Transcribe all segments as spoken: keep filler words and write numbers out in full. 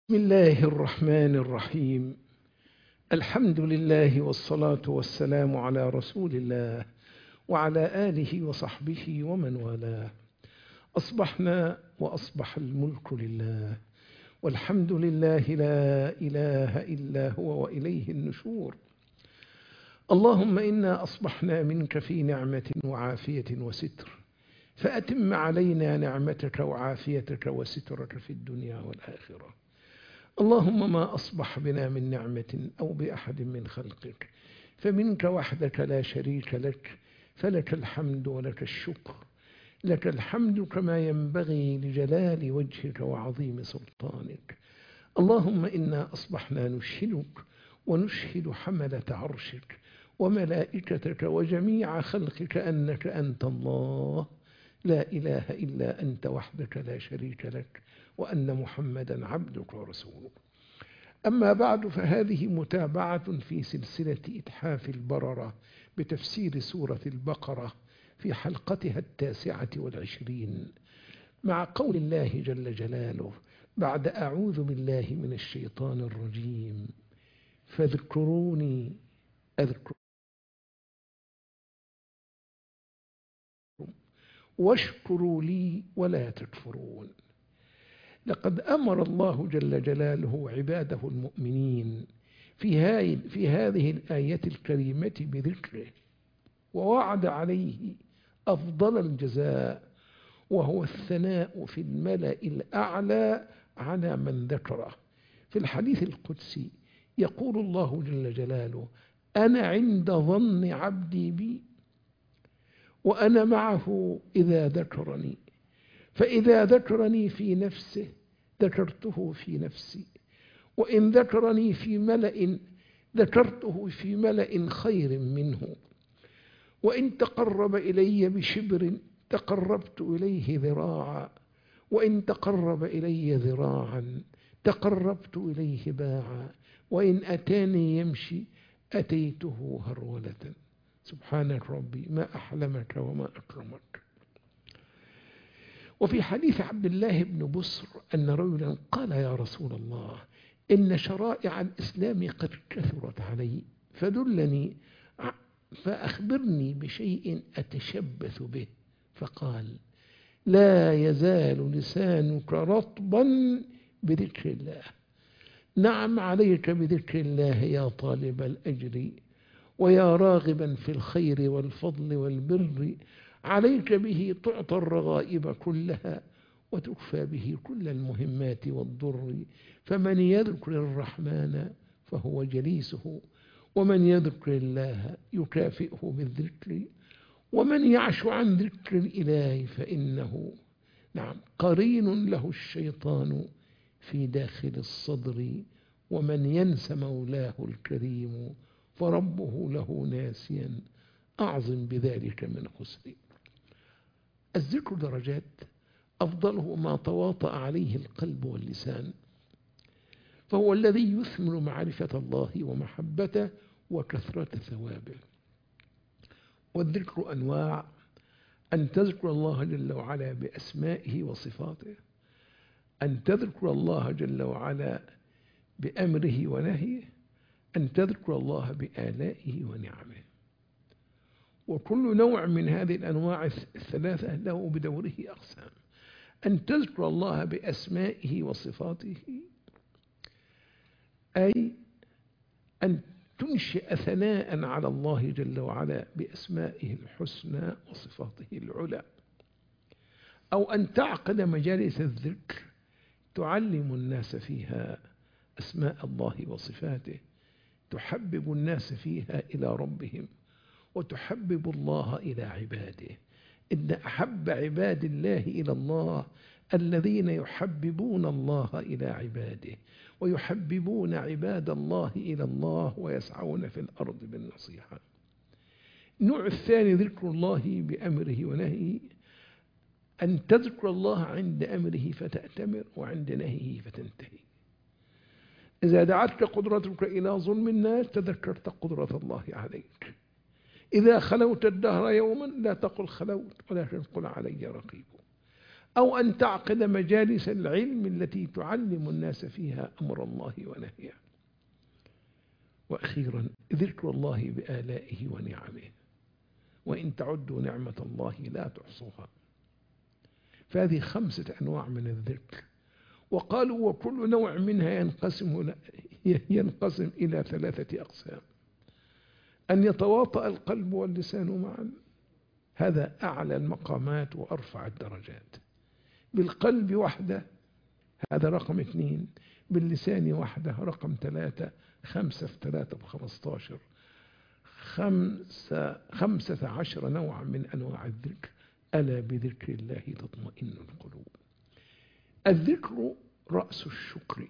بسم الله الرحمن الرحيم. الحمد لله والصلاة والسلام على رسول الله وعلى آله وصحبه ومن والاه. أصبحنا وأصبح الملك لله، والحمد لله لا إله إلا هو وإليه النشور. اللهم إنا أصبحنا منك في نعمة وعافية وستر، فأتم علينا نعمتك وعافيتك وسترك في الدنيا والآخرة. اللهم ما أصبح بنا من نعمة أو بأحد من خلقك فمنك وحدك لا شريك لك، فلك الحمد ولك الشكر. لك الحمد كما ينبغي لجلال وجهك وعظيم سلطانك. اللهم إنا أصبحنا نشهدك ونشهد حملة عرشك وملائكتك وجميع خلقك أنك أنت الله لا إله إلا أنت وحدك لا شريك لك، وأن محمدا عبدك ورسولك. أما بعد، فهذه متابعة في سلسلة إتحاف البررة بتفسير سورة البقرة في حلقتها التاسعة والعشرين، مع قول الله جل جلاله بعد أعوذ بالله من الشيطان الرجيم: فاذكروني أذكركم واشكروا لي ولا تكفرون. لقد أمر الله جل جلاله عباده المؤمنين في, هاي في هذه الآية الكريمة بذكره، ووعد عليه أفضل الجزاء، وهو الثناء في الملأ الأعلى على من ذكره. في الحديث القدسي يقول الله جل جلاله: أنا عند ظن عبدي بي وأنا معه إذا ذكرني، فإذا ذكرني في نفسه ذكرته في نفسي، وإن ذكرني في ملأ ذكرته في ملأ خير منه، وإن تقرب إلي بشبر تقربت إليه ذراعا، وإن تقرب إلي ذراعا تقربت إليه باعا، وإن أتاني يمشي أتيته هرولة. سبحانك ربي، ما أحلمك وما أكرمك. وفي حديث عبد الله بن بصر أن رجلا قال: يا رسول الله، إن شرائع الإسلام قد كثرت علي، فدلني فأخبرني بشيء أتشبث به. فقال: لا يزال لسانك رطبا بذكر الله. نعم، عليك بذكر الله يا طالب الأجر، ويا راغبا في الخير والفضل والبر، عليك به تعطى الرغائب كلها، وتكفى به كل المهمات والضر. فمن يذكر الرحمن فهو جليسه، ومن يذكر الله يكافئه بالذكر، ومن يعش عن ذكر الإله فإنه نعم قرين له الشيطان في داخل الصدر، ومن ينس مولاه الكريم فربه له ناسيا، أعظم بذلك من خسر. الذكر درجات، أفضله ما تواطأ عليه القلب واللسان، فهو الذي يثمر معرفة الله ومحبته وكثرة ثوابه. والذكر أنواع: أن تذكر الله جل وعلا بأسمائه وصفاته، أن تذكر الله جل وعلا بأمره ونهيه، أن تذكر الله بآلائه ونعمه. وكل نوع من هذه الأنواع الثلاثة له بدوره أقسام. أن تذكر الله بأسمائه وصفاته، أي أن تنشئ ثناء على الله جل وعلا بأسمائه الحسنى وصفاته العلى، أو أن تعقد مجالس الذكر تعلم الناس فيها أسماء الله وصفاته، تحبب الناس فيها إلى ربهم، وتحبب الله إلى عباده. إن أحب عباد الله إلى الله الذين يحببون الله إلى عباده، ويحببون عباد الله إلى الله، ويسعون في الأرض بالنصيحة. النوع الثاني ذكر الله بأمره ونهيه، أن تذكر الله عند أمره فتأتمر، وعند نهيه فتنتهي. إذا دعتك قدرتك إلى ظلم الناس تذكرت قدرة الله عليك. إذا خلوت الدهر يوما لا تقل خلوت، ولكن قل علي رقيب. أو أن تعقد مجالس العلم التي تعلم الناس فيها أمر الله ونهيه. وأخيرا ذكر الله بآلائه ونعمه، وإن تعدوا نعمة الله لا تحصوها. فهذه خمسة أنواع من الذكر. وقالوا وكل نوع منها ينقسم ينقسم إلى ثلاثة أقسام: أن يتواطأ القلب واللسان معا، هذا أعلى المقامات وأرفع الدرجات. بالقلب وحده هذا رقم اثنين، باللسان وحده رقم ثلاثة، خمسة في ثلاثة بخمستاشر، خمسة, خمسة عشر نوعا من أنواع الذكر. ألا بذكر الله تطمئن القلوب. الذكر رأس الشكر،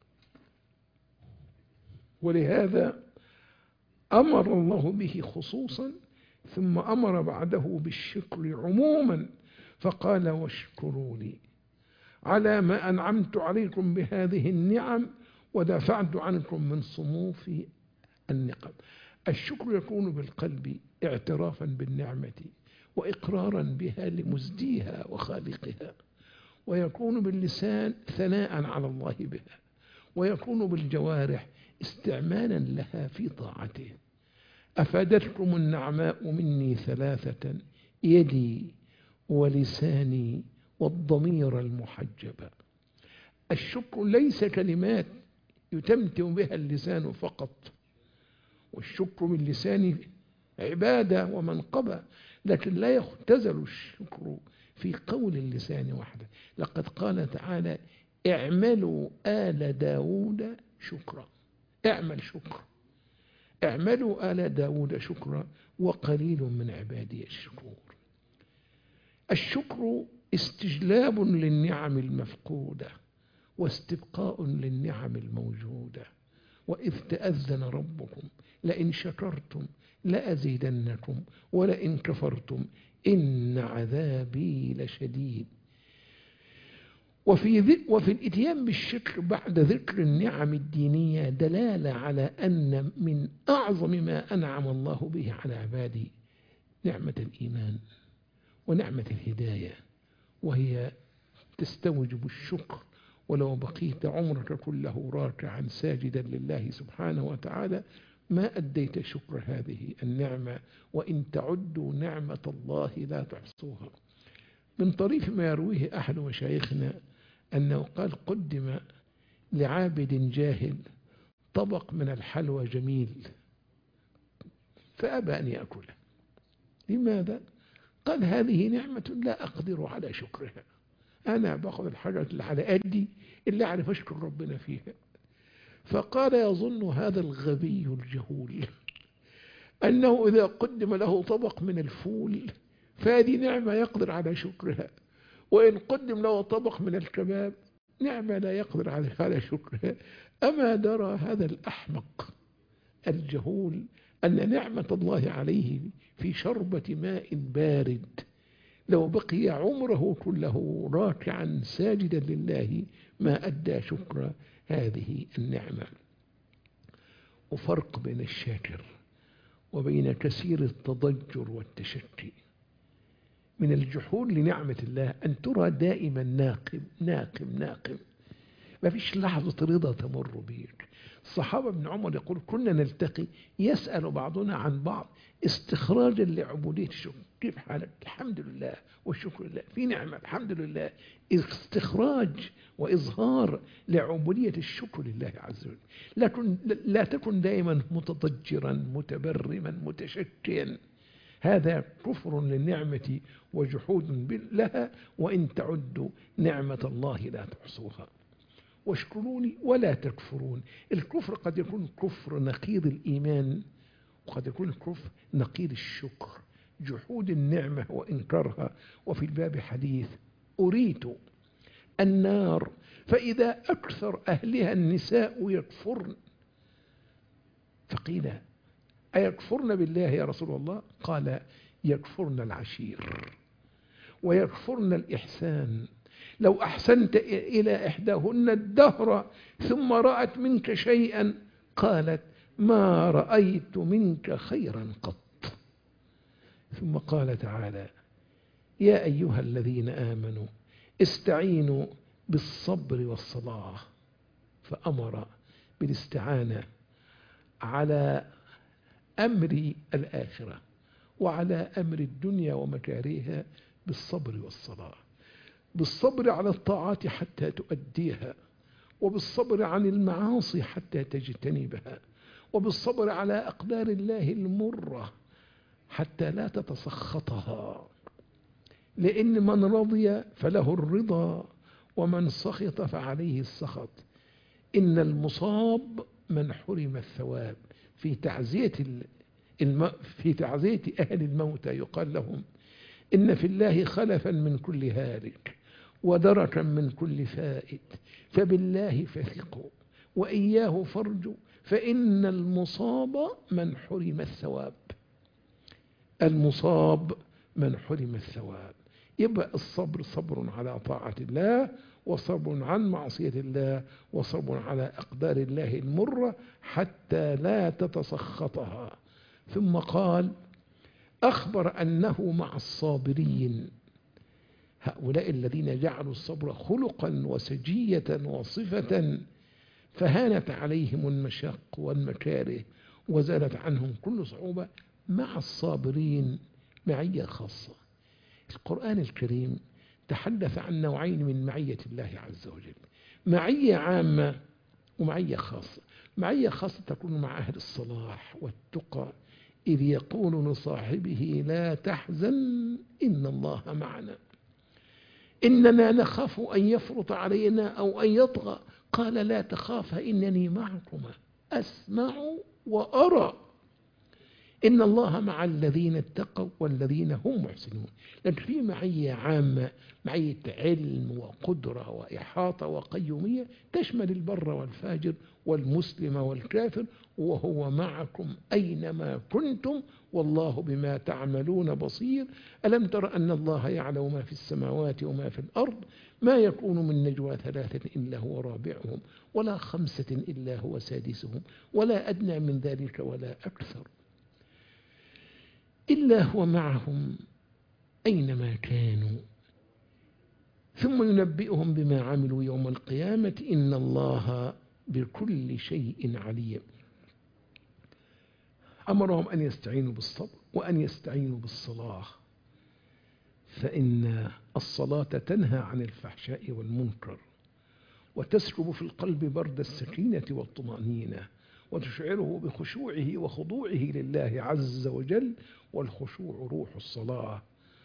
ولهذا أمر الله به خصوصا، ثم أمر بعده بالشكر عموما، فقال واشكروا لي على ما أنعمت عليكم بهذه النعم ودفعت عنكم من صنوف النقم. الشكر يكون بالقلب اعترافا بالنعمة وإقرارا بها لمزديها وخالقها، ويكون باللسان ثناء على الله بها، ويكون بالجوارح استعمالا لها في طاعته. أفادتكم النعماء مني ثلاثة: يدي ولساني والضمير المحجب. الشكر ليس كلمات يتمتم بها اللسان فقط، والشكر باللسان عبادة ومنقبة، لكن لا يختزل الشكر في قول اللسان وحده. لقد قال تعالى اعملوا آل داود شكرا. اعمل شكر، اعملوا آل داود شكرا وقليل من عبادي الشكور. الشكر استجلاب للنعم المفقودة واستبقاء للنعم الموجودة. وإذ تأذن ربكم لئن شكرتم لأزيدنكم ولئن كفرتم إن عذابي لشديد. وفي, وفي الإتيان بالشكر بعد ذكر النعم الدينية دلالة على أن من أعظم ما أنعم الله به على عباده نعمة الإيمان ونعمة الهداية، وهي تستوجب الشكر. ولو بقيت عمرك كله راكعا ساجدا لله سبحانه وتعالى ما أديت شكر هذه النعمة، وإن تعدوا نعمة الله لا تحصوها. من طريف ما يرويه أحد مشايخنا أنه قال قدم لعابد جاهل طبق من الحلوى جميل فأبى أن يأكله. لماذا؟ قال هذه نعمة لا أقدر على شكرها، أنا باخذ الحاجة اللي على قدي اللي أعرف أشكر ربنا فيها. فقال يظن هذا الغبي الجهول أنه إذا قدم له طبق من الفول فهذه نعمة يقدر على شكرها، وإن قدم له طبق من الكباب نعمة لا يقدر على شكرها. أما درى هذا الأحمق الجهول أن نعمة الله عليه في شربة ماء بارد لو بقي عمره كله راكعا ساجدا لله ما أدى شكر هذه النعمة. وفرق بين الشاكر وبين كثير التضجر والتشكي. من الجحود لنعمة الله أن ترى دائما ناقم ناقم ناقم، ما فيش لحظة رضا تمر بيك. الصحابة ابن عمر يقول كنا نلتقي يسأل بعضنا عن بعض استخراجا لعبودية الشكر. كيف حالك؟ الحمد لله والشكر لله، في نعمة الحمد لله. استخراج وإظهار لعبودية الشكر لله عز وجل. لكن لا تكن دائما متضجرا متبرما متشكيا، هذا كفر للنعمة وجحود لها، وإن تعدوا نعمة الله لا تحصوها. واشكروني ولا تكفرون. الكفر قد يكون كفر نقيض الإيمان، وقد يكون كفر نقيض الشكر، جحود النعمة وإنكارها. وفي الباب حديث أريت النار فإذا أكثر أهلها النساء يكفرن، فقيل أيكفرن بالله يا رسول الله؟ قال يكفرن العشير ويكفرن الإحسان. لو أحسنت إلى إحداهن الدهر ثم رأت منك شيئا قالت ما رأيت منك خيرا قط. ثم قال تعالى يا أيها الذين آمنوا استعينوا بالصبر والصلاة، فأمر بالاستعانة على أمر الآخرة وعلى أمر الدنيا ومكارهها بالصبر والصلاة، بالصبر على الطاعات حتى تؤديها، وبالصبر عن المعاصي حتى تجتنبها، وبالصبر على أقدار الله المرة حتى لا تتسخطها، لأن من رضي فله الرضا ومن سخط فعليه السخط. إن المصاب من حرم الثواب. في تعزية الم... في تعزية أهل الموتى يقال لهم: إن في الله خلفا من كل هالك ودركا من كل فائت، فبالله فثقوا وإياه فارجوا، فإن المصاب من حرم الثواب. المصاب من حرم الثواب. يبقى الصبر صبر على طاعة الله، وصبر عن معصية الله، وصبر على أقدار الله المرة حتى لا تتسخطها. ثم قال: أخبر أنه مع الصابرين، هؤلاء الذين جعلوا الصبر خلقا وسجية وصفة، فهانت عليهم المشاق والمكاره وزالت عنهم كل صعوبة. مع الصابرين معية خاصة. القرآن الكريم تحدث عن نوعين من معية الله عز وجل: معية عامة ومعية خاصة. معية خاصة تكون مع أهل الصلاح والتقى، إذ يقول لصاحبه: لا تحزن إن الله معنا، إننا نخاف أن يفرط علينا أو أن يطغى، قال: لا تخافا إنني معكما أسمع وأرى، إن الله مع الذين اتقوا والذين هم محسنون. لكن في معية عامة، معية علم وقدرة وإحاطة وقيومية، تشمل البر والفاجر والمسلم والكافر، وهو معكم أينما كنتم والله بما تعملون بصير. ألم تر أن الله يعلم ما في السماوات وما في الأرض، ما يكون من نجوى ثلاثة إلا هو رابعهم، ولا خمسة إلا هو سادسهم، ولا أدنى من ذلك ولا أكثر، إلا هو معهم أينما كانوا، ثم ينبئهم بما عملوا يوم القيامة، إن الله بكل شيء عليم. أمرهم أن يستعينوا بالصبر وأن يستعينوا بالصلاة، فإن الصلاة تنهى عن الفحشاء والمنكر، وتسكب في القلب برد السكينة والطمأنينة، وتشعره بخشوعه وخضوعه لله عز وجل، والخشوع روح الصلاة.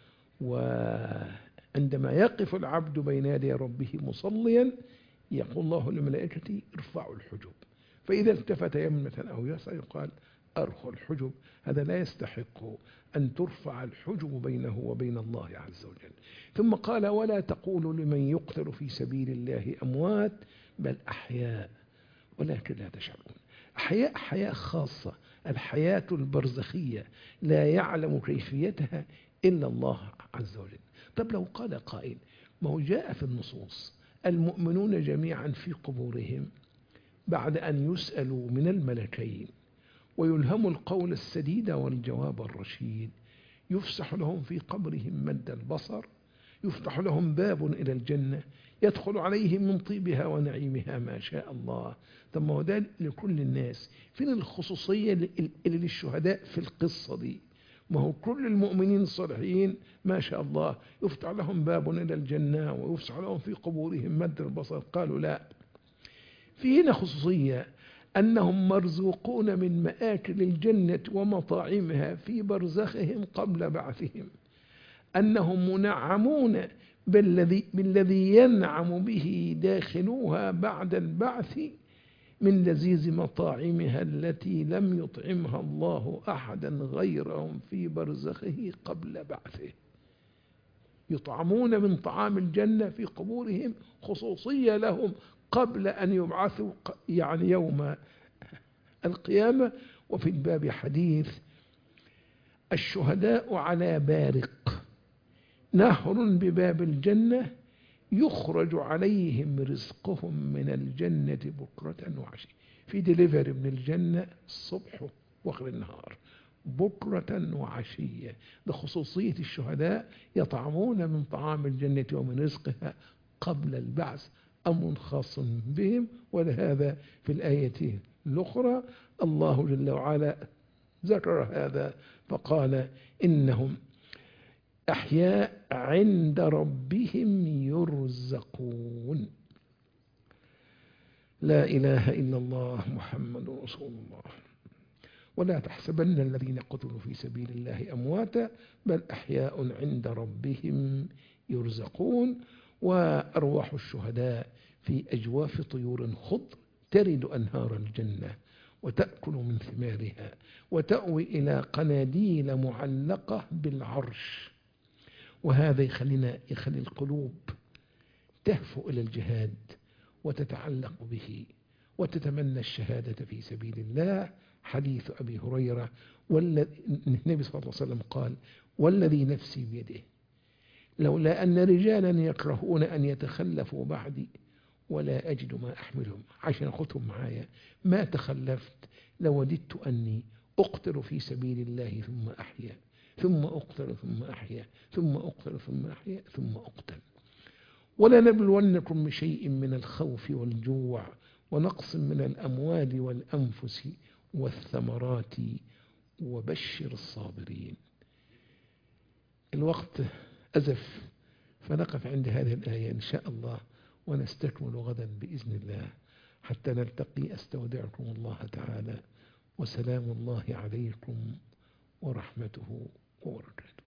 وعندما يقف العبد بين يدي ربه مصليا، يقول الله للملائكة: ارفعوا الحجب، فإذا التفت يمنة أو يسرى يقال: أرخوا الحجب. هذا لا يستحق أن ترفع الحجب بينه وبين الله عز وجل. ثم قال: ولا تقولوا لمن يقتل في سبيل الله أموات بل أحياء ولكن لا تشعرون. أحياء حياة خاصة، الحياة البرزخية لا يعلم كيفيتها إلا الله عز وجل. طب لو قال قائل: ما هو جاء في النصوص المؤمنون جميعا في قبورهم بعد أن يسألوا من الملكين ويلهموا القول السديد والجواب الرشيد، يفسح لهم في قبرهم مد البصر، يفتح لهم باب إلى الجنة، يدخل عليهم من طيبها ونعيمها ما شاء الله. ثم هو ده لكل الناس. فين الخصوصية اللي للشهداء في القصة دي؟ ما هو كل المؤمنين الصالحين ما شاء الله يفتح لهم باب إلى الجنة ويفسح لهم في قبورهم مد البصر. قالوا لا، في هنا خصوصية، أنهم مرزوقون من مآكل الجنة ومطاعمها في برزخهم قبل بعثهم، أنهم منعمون بالذي, بالذي ينعم به داخلوها بعد البعث من لذيذ مطاعمها التي لم يطعمها الله أحدا غيرهم في برزخه قبل بعثه. يطعمون من طعام الجنة في قبورهم، خصوصية لهم قبل أن يبعثوا، يعني يوم القيامة. وفي الباب حديث: الشهداء على بارق، نهر بباب الجنة يخرج عليهم رزقهم من الجنة بكرة وعشية. في دليفري من الجنة الصبح وآخر النهار، بكرة وعشية. ده خصوصية الشهداء، يطعمون من طعام الجنة ومن رزقها قبل البعث، أمر خاص بهم. ولهذا في الآية الأخرى الله جل وعلا ذكر هذا فقال إنهم أحياء عند ربهم يرزقون. لا إله إلا الله محمد رسول الله. ولا تحسبن الذين قتلوا في سبيل الله أمواتا بل أحياء عند ربهم يرزقون. وأرواح الشهداء في أجواف طيور خضر ترد أنهار الجنة وتأكل من ثمارها وتأوي إلى قناديل معلقة بالعرش. وهذا يخلينا يخلي القلوب تهفو إلى الجهاد وتتعلق به وتتمنى الشهادة في سبيل الله. حديث أبي هريرة والنبي صلى الله عليه وسلم قال والذي نفسي بيده لولا أن رجالا يكرهون أن يتخلفوا بعدي ولا أجد ما أحملهم عشان أخذهم معايا ما تخلفت لوددت أني أقتل في سبيل الله ثم أحيا ثم أقتل ثم أحيا ثم أقتل ثم أحيا ثم أقتل. ولنبلونكم بشيء من الخوف والجوع ونقص من الأموال والأنفس والثمرات وبشر الصابرين. الوقت أزف، فنقف عند هذه الآية إن شاء الله ونستكمل غدا بإذن الله. حتى نلتقي أستودعكم الله تعالى، وسلام الله عليكم ورحمته وبركاته.